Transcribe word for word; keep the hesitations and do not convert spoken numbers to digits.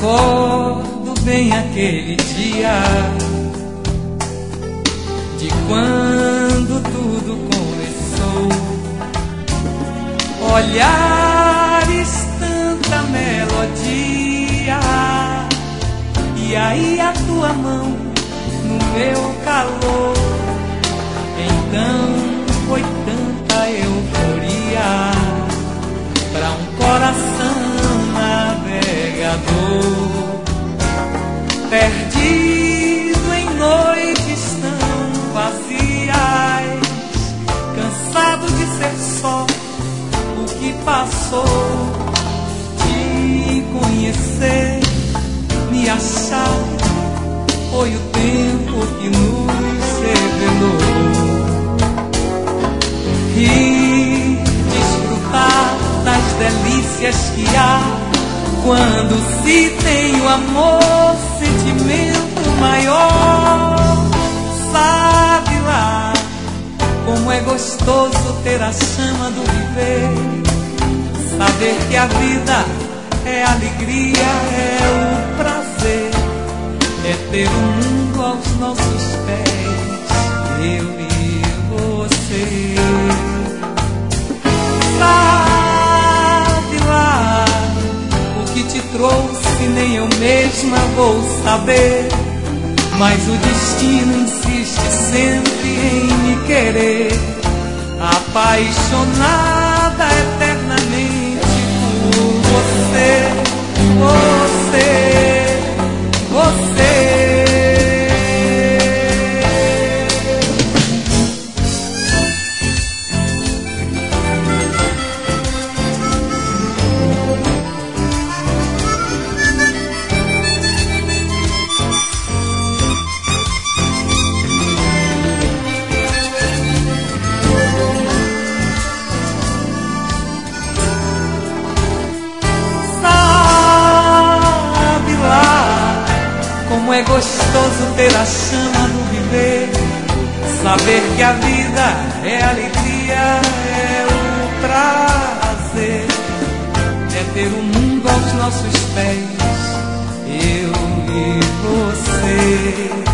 recordo bem aquele dia de quando tudo começou. Olhares, tanta melodia, e aí a tua mão no meu calor. Então foi tanta euforia pra um coração navegador, perdido em noites tão vazias, cansado de ser só o que passou, te conhecer, me achar, foi o tempo que nos revelou. E desfrutar das delícias que há quando se tem o amor, sentimento maior. Sabe lá como é gostoso ter a chama do viver, saber que a vida é alegria, é o prazer, é ter o mundo aos nossos pés, eu e você. Sabe lá o que te trouxe, nem eu mesma vou saber, mas o destino insiste sempre em me querer, apaixonada eternamente por você, você, você. Como é gostoso ter a chama do viver, saber que a vida é alegria, é o prazer, é ter o mundo aos nossos pés, eu e você.